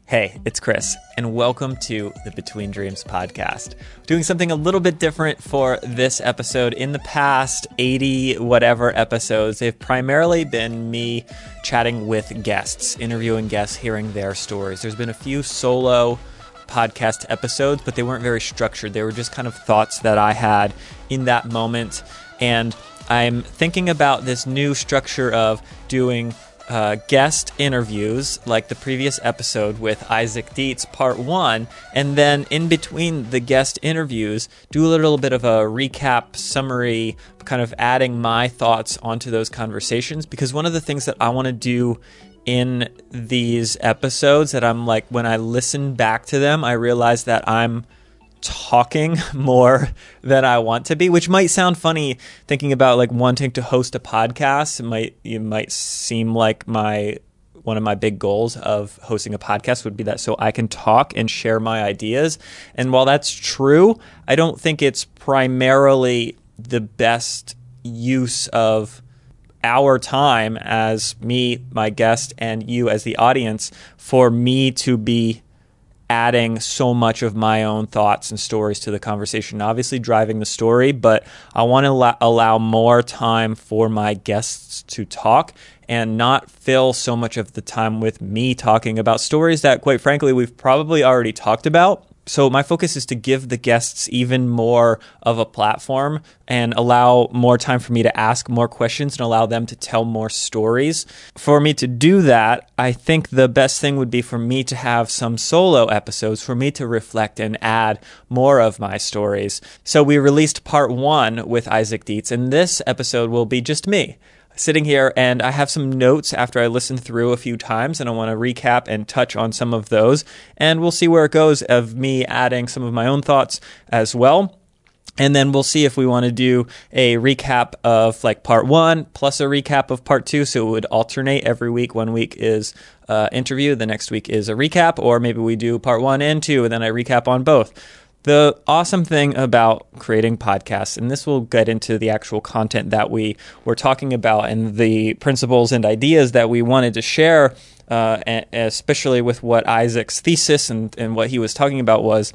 Hey, it's Chris, and welcome to the Between Dreams podcast. Doing something a little bit different for this episode. In the past 80 whatever episodes, they've primarily been me chatting with guests, interviewing guests, hearing their stories. There's been a few solo podcast episodes, but they weren't very structured. They were just kind of thoughts that I had in that moment, and I'm thinking about this new structure of doing guest interviews like the previous episode with Isaac Dietz, part 1, and then in between the guest interviews, do a little bit of a recap, summary, kind of adding my thoughts onto those conversations, because one of the things that I want to do in these episodes that I'm like, when I listen back to them, I realize that I'm talking more than I want to be, which might sound funny thinking about like wanting to host a podcast. It might seem like one of my big goals of hosting a podcast would be that so I can talk and share my ideas. And while that's true, I don't think it's primarily the best use of our time as me, my guest, and you as the audience for me to be adding so much of my own thoughts and stories to the conversation, obviously driving the story, but I want to allow more time for my guests to talk and not fill so much of the time with me talking about stories that, quite frankly, we've probably already talked about. So my focus is to give the guests even more of a platform and allow more time for me to ask more questions and allow them to tell more stories. For me to do that, I think the best thing would be for me to have some solo episodes for me to reflect and add more of my stories. So we released part 1 with Isaac Dietz, and this episode will be just me sitting here, and I have some notes after I listened through a few times, and I want to recap and touch on some of those, and we'll see where it goes of me adding some of my own thoughts as well. And then we'll see if we want to do a recap of like part 1 plus a recap of part 2, so it would alternate every week. 1 week is interview, the next week is a recap, or maybe we do part 1 and 2, and then I recap on both. The awesome thing about creating podcasts, and this will get into the actual content that we were talking about and the principles and ideas that we wanted to share, especially with what Isaac's thesis and what he was talking about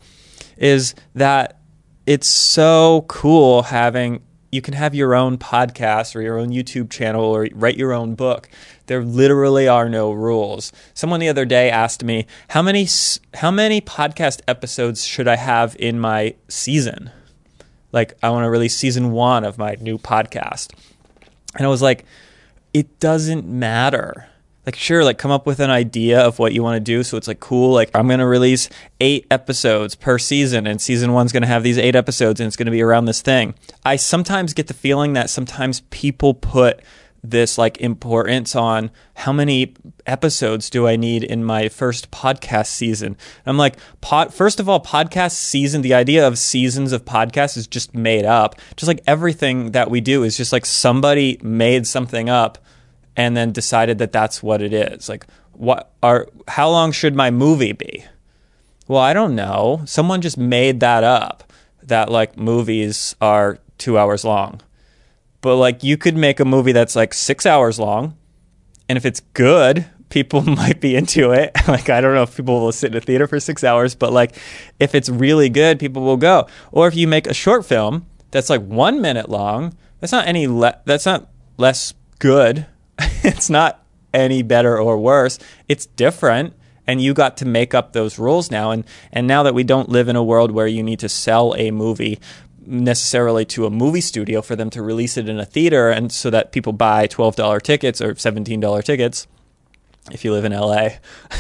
is that it's so cool you can have your own podcast or your own YouTube channel or write your own book. There literally are no rules. Someone the other day asked me, how many podcast episodes should I have in my season? Like, I want to release season 1 of my new podcast. And I was like, it doesn't matter. Like, sure, like come up with an idea of what you want to do. So it's like, cool, like I'm going to release 8 episodes per season, and season 1's going to have these 8 episodes, and it's going to be around this thing. I sometimes get the feeling that sometimes people put this like importance on how many episodes do I need in my first podcast season. And I'm like, first of all, podcast season, the idea of seasons of podcasts is just made up. Just like everything that we do is just like somebody made something up and then decided that that's what it is. Like, how long should my movie be? Well, I don't know. Someone just made that up, that like movies are 2 hours long. But like you could make a movie that's like 6 hours long, and if it's good, people might be into it. Like, I don't know if people will sit in a theater for 6 hours, but like if it's really good, people will go. Or if you make a short film that's like 1 minute long, that's not less good. It's not any better or worse. It's different, and you got to make up those rules now. And now that we don't live in a world where you need to sell a movie necessarily to a movie studio for them to release it in a theater, and so that people buy $12 tickets or $17 tickets if you live in LA.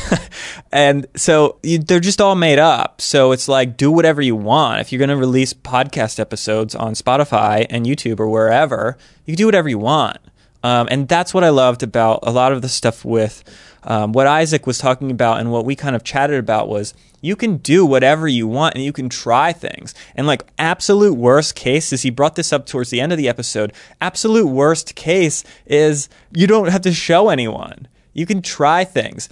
And so they're just all made up. So it's like, do whatever you want. If you're going to release podcast episodes on Spotify and YouTube or wherever, you can do whatever you want. And that's what I loved about a lot of the stuff with what Isaac was talking about, and what we kind of chatted about was you can do whatever you want and you can try things. And like absolute worst case is, he brought this up towards the end of the episode, absolute worst case is you don't have to show anyone. You can try things.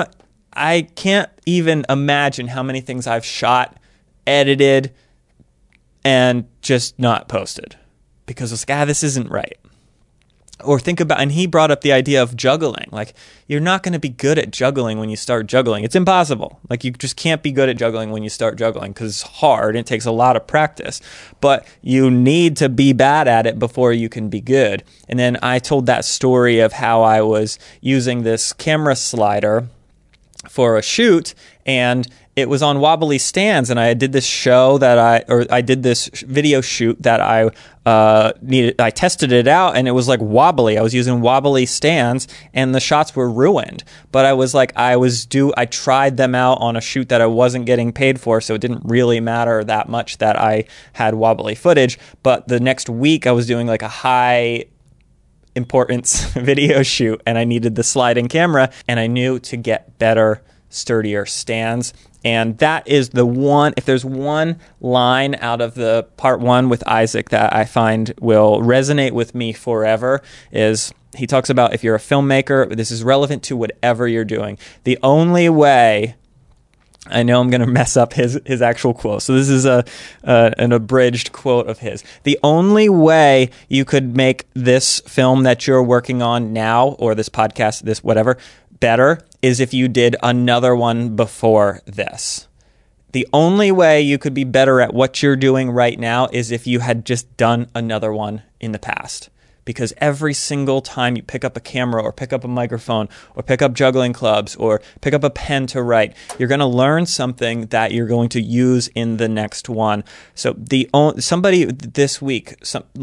I can't even imagine how many things I've shot, edited, and just not posted because it's like, this isn't right. Or think about, and he brought up the idea of juggling. Like, you're not going to be good at juggling when you start juggling. It's impossible. Like, you just can't be good at juggling when you start juggling because it's hard. It takes a lot of practice. But you need to be bad at it before you can be good. And then I told that story of how I was using this camera slider for a shoot, and it was on wobbly stands, and I did this show that I did this video shoot that I needed. I tested it out, and it was like wobbly. I was using wobbly stands, and the shots were ruined. But I was like, I tried them out on a shoot that I wasn't getting paid for, so it didn't really matter that much that I had wobbly footage. But the next week, I was doing like a high importance video shoot, and I needed the sliding camera, and I knew to get better, sturdier stands. And that is the one, if there's one line out of the part one with Isaac that I find will resonate with me forever, is he talks about, if you're a filmmaker, this is relevant to whatever you're doing. The only way, I know I'm going to mess up his actual quote, so this is an abridged quote of his. The only way you could make this film that you're working on now, or this podcast, this whatever, better, is if you did another one before this. The only way you could be better at what you're doing right now is if you had just done another one in the past. Because every single time you pick up a camera or pick up a microphone or pick up juggling clubs or pick up a pen to write, you're going to learn something that you're going to use in the next one. So somebody this week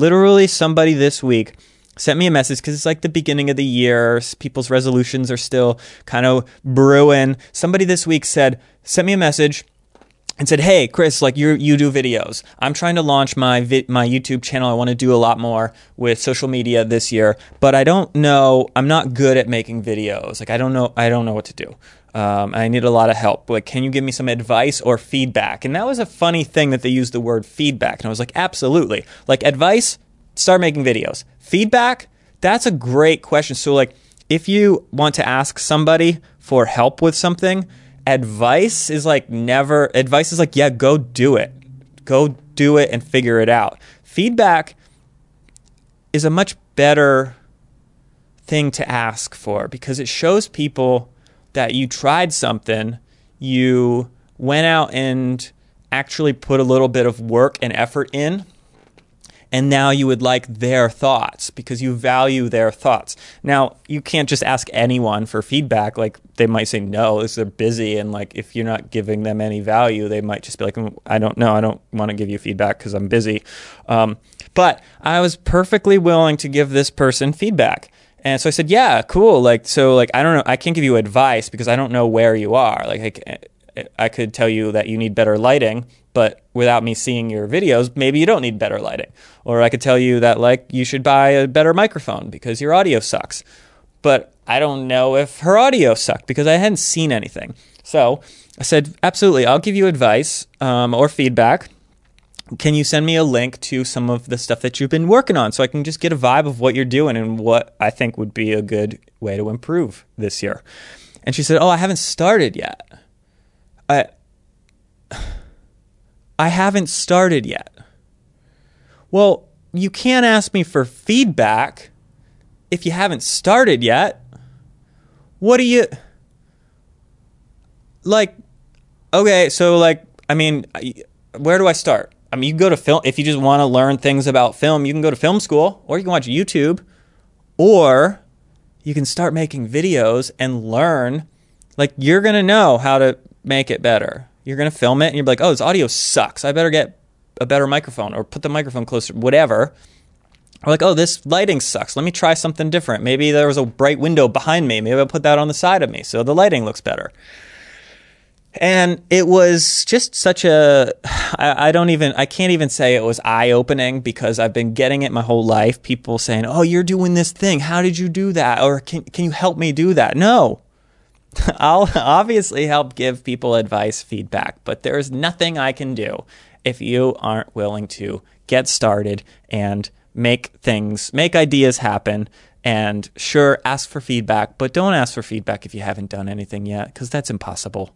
sent me a message, because it's like the beginning of the year. People's resolutions are still kind of brewing. Somebody this week sent me a message and said, "Hey, Chris, like you do videos. I'm trying to launch my YouTube channel. I want to do a lot more with social media this year, but I don't know. I'm not good at making videos. Like I don't know what to do. I need a lot of help. Like, can you give me some advice or feedback?" And that was a funny thing that they used the word feedback. And I was like, absolutely. Like, advice, start making videos. Feedback, that's a great question. So like, if you want to ask somebody for help with something, advice is like, yeah, go do it. Go do it and figure it out. Feedback is a much better thing to ask for, because it shows people that you tried something, you went out and actually put a little bit of work and effort in, and now you would like their thoughts because you value their thoughts. Now, you can't just ask anyone for feedback. Like, they might say no, because they're busy, and like, if you're not giving them any value, they might just be like, I don't know, I don't want to give you feedback because I'm busy. But I was perfectly willing to give this person feedback. And so I said, yeah, cool. Like, so like, I don't know, I can't give you advice because I don't know where you are. Like, I could tell you that you need better lighting, but without me seeing your videos, maybe you don't need better lighting. Or I could tell you that like you should buy a better microphone because your audio sucks. But I don't know if her audio sucked because I hadn't seen anything. So I said, absolutely, I'll give you advice or feedback. Can you send me a link to some of the stuff that you've been working on so I can just get a vibe of what you're doing and what I think would be a good way to improve this year? And she said, I haven't started yet. I haven't started yet. Well, you can't ask me for feedback if you haven't started yet. What do you... Like, okay, so like, I mean, where do I start? I mean, you can go to film, if you just want to learn things about film, you can go to film school, or you can watch YouTube, or you can start making videos and learn. Like, you're going to know how to make it better. You're going to film it and you're like, oh, this audio sucks. I better get a better microphone or put the microphone closer, whatever. Or like, oh, this lighting sucks. Let me try something different. Maybe there was a bright window behind me. Maybe I'll put that on the side of me so the lighting looks better. And it was just such a, I can't even say it was eye-opening, because I've been getting it my whole life. People saying, oh, you're doing this thing. How did you do that? Or can you help me do that? No. I'll obviously help give people advice, feedback, but there's nothing I can do if you aren't willing to get started and make ideas happen. And sure, ask for feedback, but don't ask for feedback if you haven't done anything yet, because that's impossible.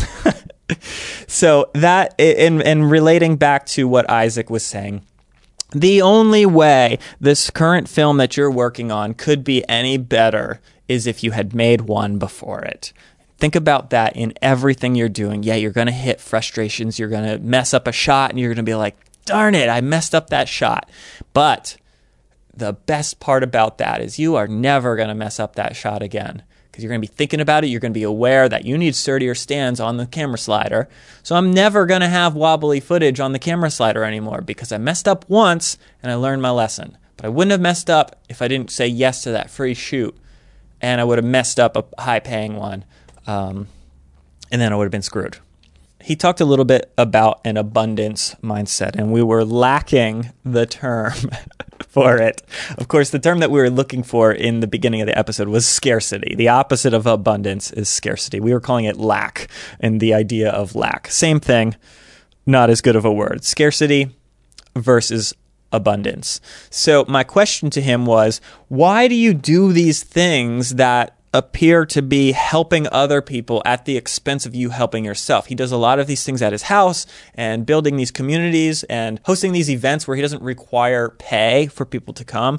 So that, in relating back to what Isaac was saying, The only way this current film that you're working on could be any better is if you had made one before it. Think about that in everything you're doing. Yeah, you're going to hit frustrations. You're going to mess up a shot and you're going to be like, darn it, I messed up that shot. But the best part about that is you are never going to mess up that shot again, because you're going to be thinking about it. You're going to be aware that you need sturdier stands on the camera slider. So I'm never going to have wobbly footage on the camera slider anymore because I messed up once and I learned my lesson. But I wouldn't have messed up if I didn't say yes to that free shoot, and I would have messed up a high-paying one, and then I would have been screwed. He talked a little bit about an abundance mindset, and we were lacking the term for it. Of course, the term that we were looking for in the beginning of the episode was scarcity. The opposite of abundance is scarcity. We were calling it lack, and the idea of lack. Same thing, not as good of a word. Scarcity versus abundance. So my question to him was, why do you do these things that appear to be helping other people at the expense of you helping yourself? He does a lot of these things at his house and building these communities and hosting these events where he doesn't require pay for people to come.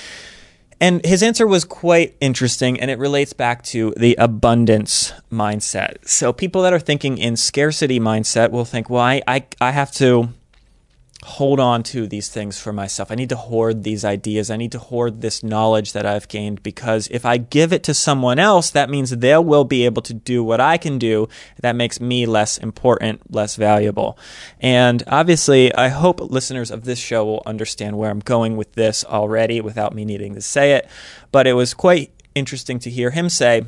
And his answer was quite interesting, and it relates back to the abundance mindset. So people that are thinking in scarcity mindset will think, well, I have to hold on to these things for myself. I need to hoard these ideas. I need to hoard this knowledge that I've gained, because if I give it to someone else, that means they will be able to do what I can do. That makes me less important, less valuable. And obviously, I hope listeners of this show will understand where I'm going with this already without me needing to say it. But it was quite interesting to hear him say,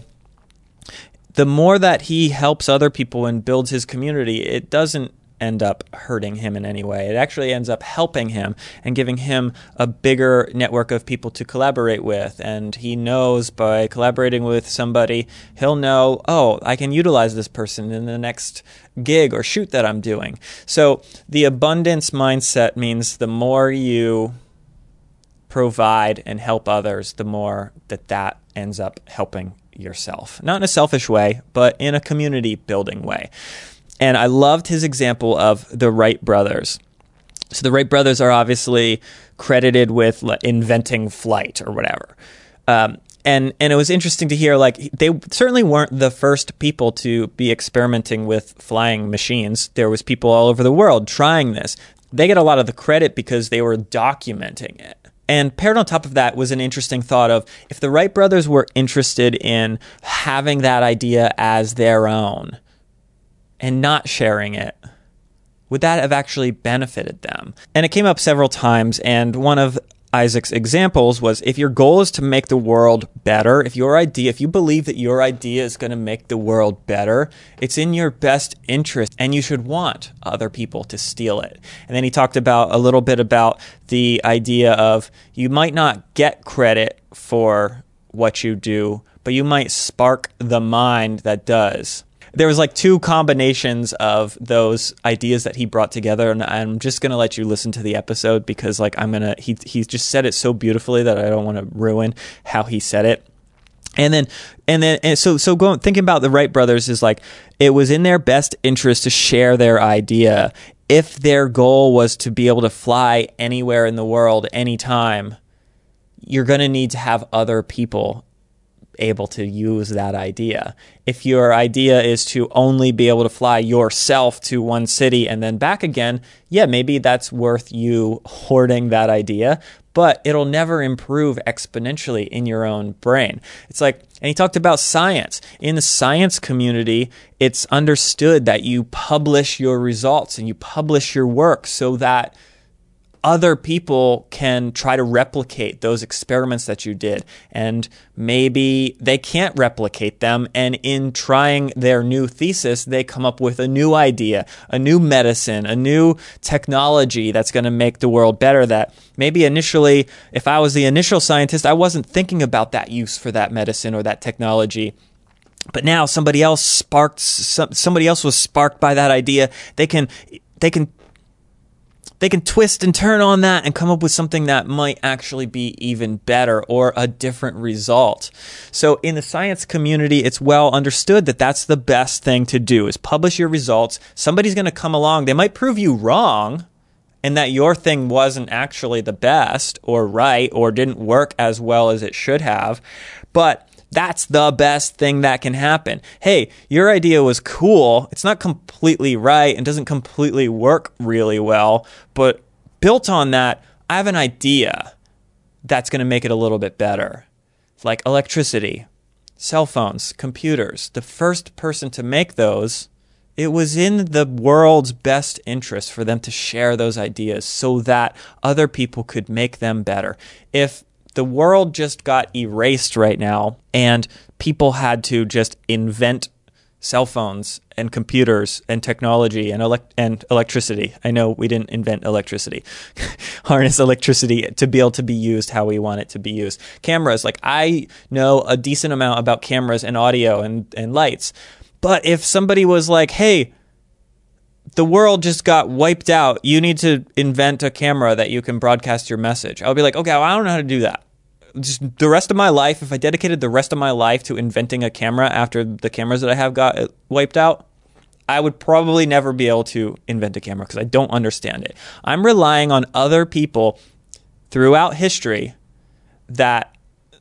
the more that he helps other people and builds his community, it doesn't end up hurting him in any way. It actually ends up helping him and giving him a bigger network of people to collaborate with. And he knows by collaborating with somebody, he'll know, oh, I can utilize this person in the next gig or shoot that I'm doing. So the abundance mindset means the more you provide and help others, the more that ends up helping yourself. Not in a selfish way, but in a community building way. And I loved his example of the Wright brothers. So the Wright brothers are obviously credited with inventing flight or whatever. And it was interesting to hear, like, they certainly weren't the first people to be experimenting with flying machines. There was people all over the world trying this. They get a lot of the credit because they were documenting it. And paired on top of that was an interesting thought of, if the Wright brothers were interested in having that idea as their own and not sharing it, would that have actually benefited them? And it came up several times, and one of Isaac's examples was, if your goal is to make the world better, if you believe that your idea is going to make the world better, it's in your best interest, and you should want other people to steal it. And then he talked a little bit about the idea of, you might not get credit for what you do, but you might spark the mind that does. There was like two combinations of those ideas that he brought together, and I'm just going to let you listen to the episode because he's just said it so beautifully that I don't want to ruin how he said it. So thinking about the Wright brothers is like, it was in their best interest to share their idea. If their goal was to be able to fly anywhere in the world, anytime, you're going to need to have other people able to use that idea. If your idea is to only be able to fly yourself to one city and then back again, yeah, maybe that's worth you hoarding that idea, but it'll never improve exponentially in your own brain. It's like, and he talked about science. In the science community, it's understood that you publish your results and you publish your work so that other people can try to replicate those experiments that you did. And maybe they can't replicate them. And in trying their new thesis, they come up with a new idea, a new medicine, a new technology that's going to make the world better. That maybe initially, if I was the initial scientist, I wasn't thinking about that use for that medicine or that technology. But now somebody else was sparked by that idea. They can twist and turn on that and come up with something that might actually be even better or a different result. So in the science community, it's well understood that that's the best thing to do, is publish your results. Somebody's going to come along. They might prove you wrong, and that your thing wasn't actually the best or right or didn't work as well as it should have, but that's the best thing that can happen. Hey, your idea was cool. It's not completely right and doesn't completely work really well, but built on that, I have an idea that's going to make it a little bit better. Like electricity, cell phones, computers. The first person to make those, it was in the world's best interest for them to share those ideas so that other people could make them better. If the world just got erased right now and people had to just invent cell phones and computers and technology and electricity. I know we didn't invent electricity. Harness electricity to be able to be used how we want it to be used. Cameras, like I know a decent amount about cameras and audio and lights. But if somebody was like, hey, the world just got wiped out, you need to invent a camera that you can broadcast your message. I'll be like, okay, well, I don't know how to do that. Just the rest of my life, if I dedicated the rest of my life to inventing a camera after the cameras that I have got wiped out, I would probably never be able to invent a camera because I don't understand it. I'm relying on other people throughout history that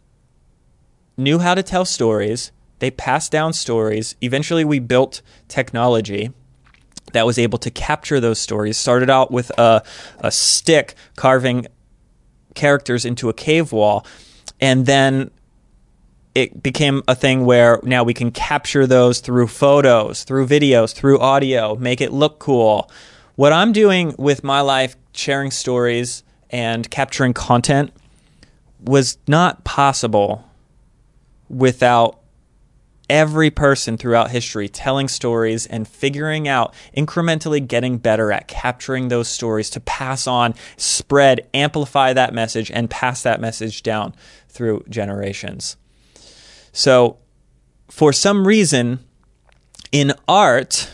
knew how to tell stories. They passed down stories. Eventually, we built technology that was able to capture those stories. Started out with a stick carving characters into a cave wall, and then it became a thing where now we can capture those through photos, through videos, through audio, make it look cool. What I'm doing with my life, sharing stories and capturing content, was not possible without every person throughout history telling stories and figuring out, incrementally getting better at capturing those stories to pass on, spread, amplify that message, and pass that message down through generations. So, for some reason, in art,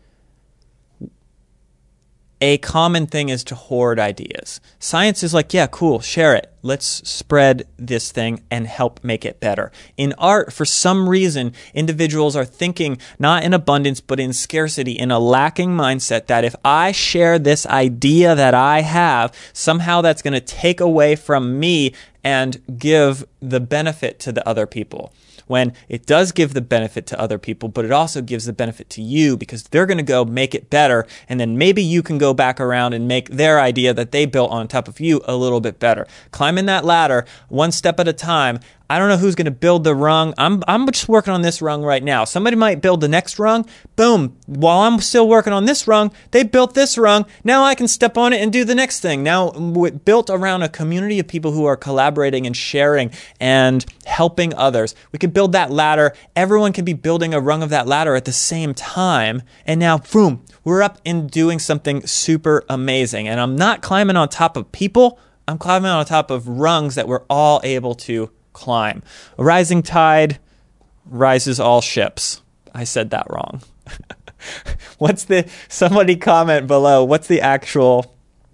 a common thing is to hoard ideas. Science is like, yeah, cool, share it. Let's spread this thing and help make it better. In art, for some reason, individuals are thinking not in abundance, but in scarcity, in a lacking mindset that if I share this idea that I have, somehow that's going to take away from me and give the benefit to the other people. When it does give the benefit to other people, but it also gives the benefit to you because they're going to go make it better, and then maybe you can go back around and make their idea that they built on top of you a little bit better. Climbing that ladder one step at a time. I don't know who's going to build the rung. I'm just working on this rung right now. Somebody might build the next rung. Boom. While I'm still working on this rung, they built this rung. Now I can step on it and do the next thing. Now built around a community of people who are collaborating and sharing and helping others. We could build that ladder. Everyone can be building a rung of that ladder at the same time. And now, boom, we're up and doing something super amazing. And I'm not climbing on top of people. I'm climbing on top of rungs that we're all able to climb. A rising tide rises all ships. I said that wrong. Somebody comment below, what's the actual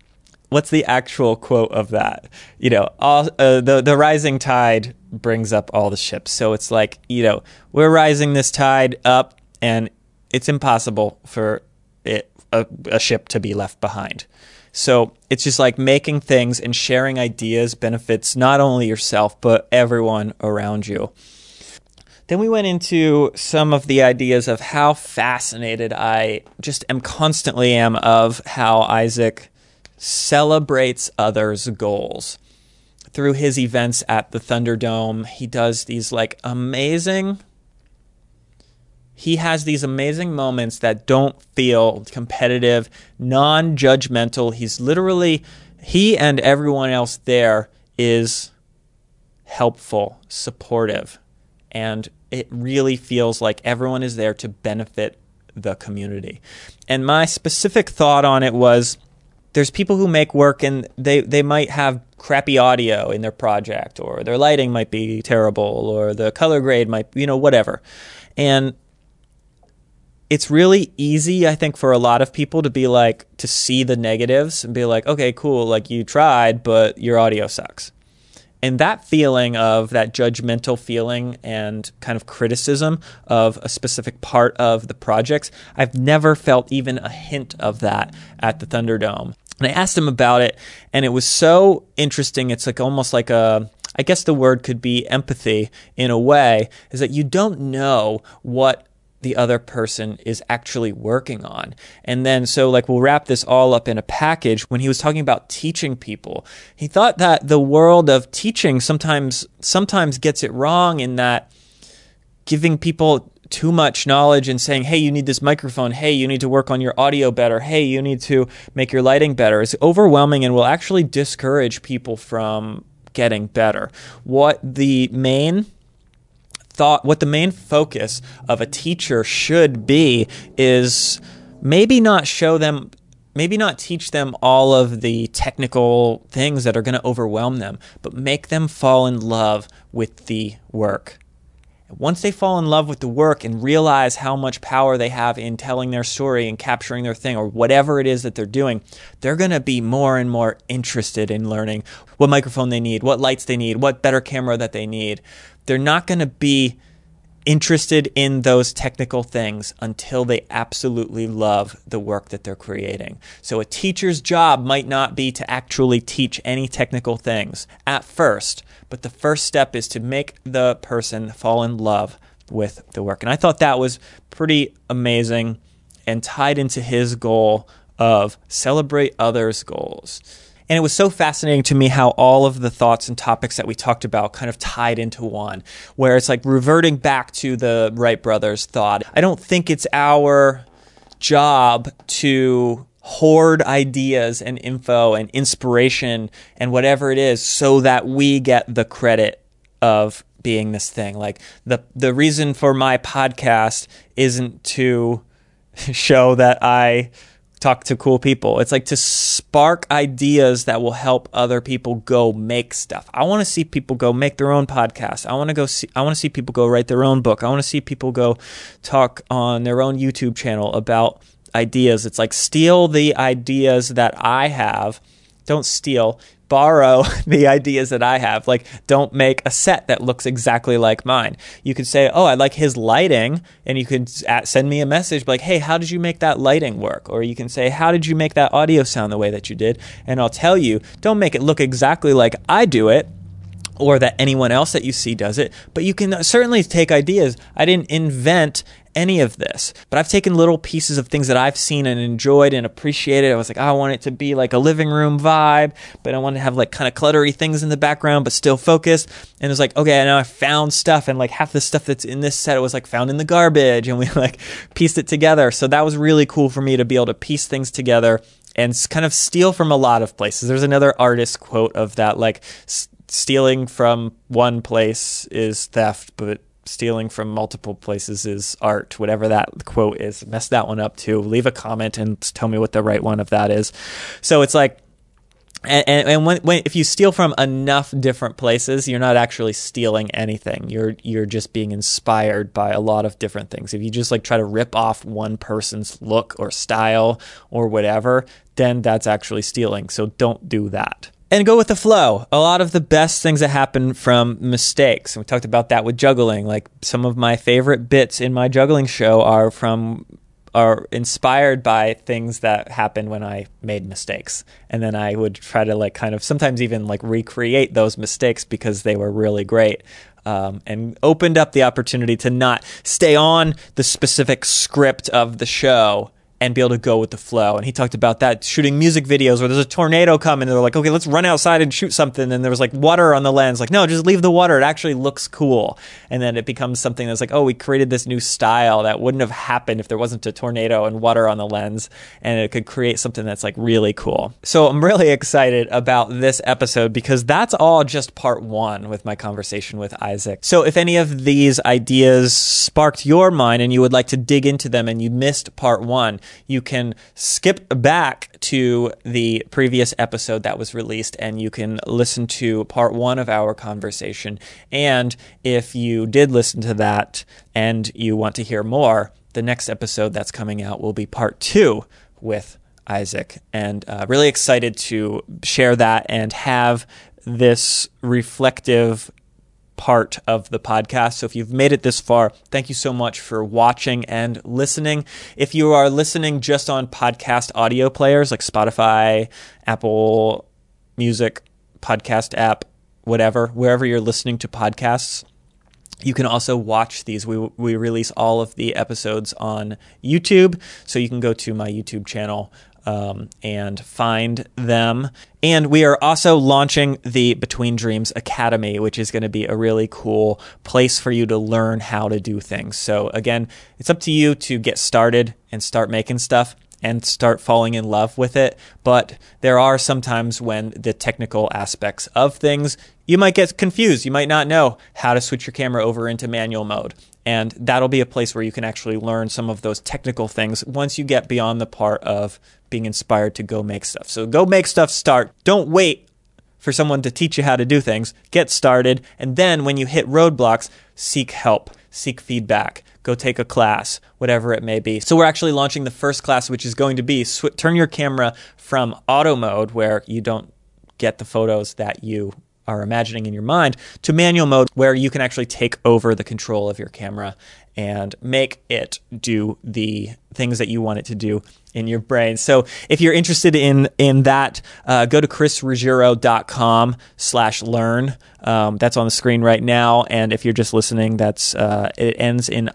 quote of that? You know, the rising tide brings up all the ships. So it's like, you know, we're rising this tide up and it's impossible for a ship to be left behind. So it's just like making things and sharing ideas benefits not only yourself, but everyone around you. Then we went into some of the ideas of how fascinated I just constantly am of how Isaac celebrates others' goals. Through his events at the Thunderdome, he does these He has these amazing moments that don't feel competitive, non-judgmental. He and everyone else there is helpful, supportive, and it really feels like everyone is there to benefit the community. And my specific thought on it was, there's people who make work and they might have crappy audio in their project, or their lighting might be terrible, or the color grade might, whatever. And it's really easy, I think, for a lot of people to be like, to see the negatives and be like, okay, cool, like you tried, but your audio sucks. And that feeling of that judgmental feeling and kind of criticism of a specific part of the projects, I've never felt even a hint of that at the Thunderdome. And I asked him about it, and it was so interesting. It's like almost like I guess the word could be empathy in a way, is that you don't know what the other person is actually working on. And then, so like we'll wrap this all up in a package. When he was talking about teaching people, he thought that the world of teaching sometimes gets it wrong, in that giving people too much knowledge and saying, hey, you need this microphone, hey, you need to work on your audio better, hey, you need to make your lighting better, is overwhelming and will actually discourage people from getting better. What the main focus of a teacher should be is maybe not teach them all of the technical things that are going to overwhelm them, but make them fall in love with the work. Once they fall in love with the work and realize how much power they have in telling their story and capturing their thing or whatever it is that they're doing, they're going to be more and more interested in learning what microphone they need, what lights they need, what better camera that they need. They're not going to be interested in those technical things until they absolutely love the work that they're creating. So a teacher's job might not be to actually teach any technical things at first, but the first step is to make the person fall in love with the work. And I thought that was pretty amazing and tied into his goal of celebrate others' goals. And it was so fascinating to me how all of the thoughts and topics that we talked about kind of tied into one, where it's like reverting back to the Wright brothers thought. I don't think it's our job to hoard ideas and info and inspiration and whatever it is so that we get the credit of being this thing. Like the reason for my podcast isn't to show that I talk to cool people. It's like to spark ideas that will help other people go make stuff. I want to see people go make their own podcast. I want to see people go write their own book. I want to see people go talk on their own YouTube channel about ideas. It's like steal the ideas that I have. Don't steal. Borrow the ideas that I have. Like, don't make a set that looks exactly like mine. You could say, oh, I like his lighting, and you could send me a message like, hey, how did you make that lighting work? Or you can say, how did you make that audio sound the way that you did? And I'll tell you, don't make it look exactly like I do it, or that anyone else that you see does it, but you can certainly take ideas. I didn't invent any of this, but I've taken little pieces of things that I've seen and enjoyed and appreciated. I was like, I want it to be like a living room vibe, but I want to have like kind of cluttery things in the background, but still focused. And it was like, okay, now I found stuff, and like half the stuff that's in this set, it was like found in the garbage, and we like pieced it together. So that was really cool for me to be able to piece things together and kind of steal from a lot of places. There's another artist quote of that, like stealing from one place is theft, but stealing from multiple places is art, whatever that quote is. Mess that one up too. Leave a comment and tell me what the right one of that is. So it's like, and when if you steal from enough different places, you're not actually stealing anything. You're just being inspired by a lot of different things. If you just like try to rip off one person's look or style or whatever, then that's actually stealing. So don't do that. And go with the flow. A lot of the best things that happen from mistakes. And we talked about that with juggling. Like some of my favorite bits in my juggling show are inspired by things that happened when I made mistakes. And then I would try to like kind of sometimes even like recreate those mistakes because they were really great. And opened up the opportunity to not stay on the specific script of the show and be able to go with the flow. And he talked about that, shooting music videos where there's a tornado coming, and they're like, okay, let's run outside and shoot something. And there was like water on the lens. Like, no, just leave the water. It actually looks cool. And then it becomes something that's like, oh, we created this new style that wouldn't have happened if there wasn't a tornado and water on the lens. And it could create something that's like really cool. So I'm really excited about this episode because that's all just part one with my conversation with Isaac. So if any of these ideas sparked your mind and you would like to dig into them and you missed part one, you can skip back to the previous episode that was released and you can listen to part one of our conversation. And if you did listen to that and you want to hear more, the next episode that's coming out will be part two with Isaac. And really excited to share that and have this reflective part of the podcast. So if you've made it this far, thank you so much for watching and listening. If you are listening just on podcast audio players like Spotify, Apple Music, podcast app, whatever, wherever you're listening to podcasts, you can also watch these. We release all of the episodes on YouTube, so you can go to my YouTube channel and find them. And we are also launching the Between Dreams Academy, which is going to be a really cool place for you to learn how to do things. So again, it's up to you to get started and start making stuff and start falling in love with it. But there are some times when the technical aspects of things, you might get confused. You might not know how to switch your camera over into manual mode. And that'll be a place where you can actually learn some of those technical things once you get beyond the part of being inspired to go make stuff. So go make stuff, start. Don't wait for someone to teach you how to do things. Get started. And then when you hit roadblocks, seek help, seek feedback, go take a class, whatever it may be. So we're actually launching the first class, which is going to be turn your camera from auto mode, where you don't get the photos that you are imagining in your mind, to manual mode, where you can actually take over the control of your camera and make it do the things that you want it to do in your brain. So if you're interested in that, go to chrisruggiero.com/learn. That's on the screen right now. And if you're just listening, that's it ends in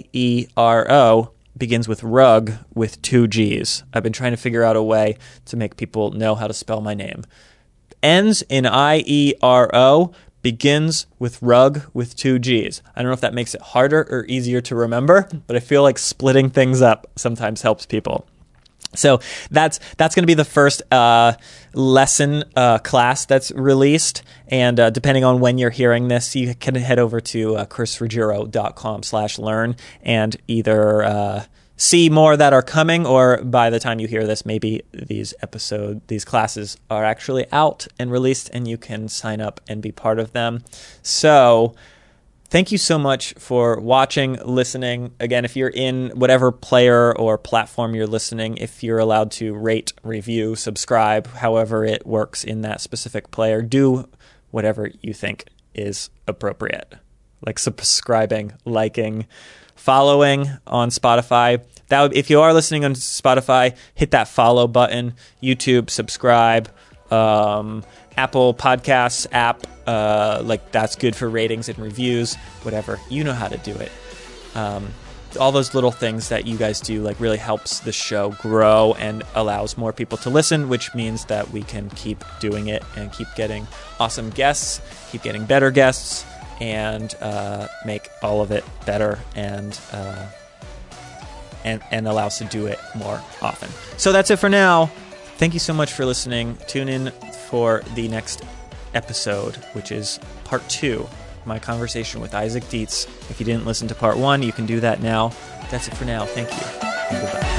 IERO, begins with rug with 2 G's. I've been trying to figure out a way to make people know how to spell my name. Ends in IERO, begins with rug with 2 G's. I don't know if that makes it harder or easier to remember, but I feel like splitting things up sometimes helps people. So that's going to be the first lesson class that's released. And depending on when you're hearing this, you can head over to chrisruggiero.com/learn and either see more that are coming, or by the time you hear this, maybe these classes are actually out and released and you can sign up and be part of them. So thank you so much for watching, listening. Again, if you're in whatever player or platform you're listening, if you're allowed to rate, review, subscribe, however it works in that specific player, do whatever you think is appropriate. Like subscribing, liking, following on Spotify. If you are listening on Spotify, hit that follow button. YouTube, subscribe. Apple Podcasts app, that's good for ratings and reviews, whatever. You know how to do it. All those little things that you guys do really helps the show grow and allows more people to listen, which means that we can keep doing it and keep getting awesome guests, keep getting better guests, and make all of it better and allow us to do it more often. So that's it for now. Thank you so much for listening. Tune in for the next episode, which is part 2, my conversation with Isaac Dietz. If you didn't listen to part 1, you can do that now. That's it for now. Thank you. And goodbye.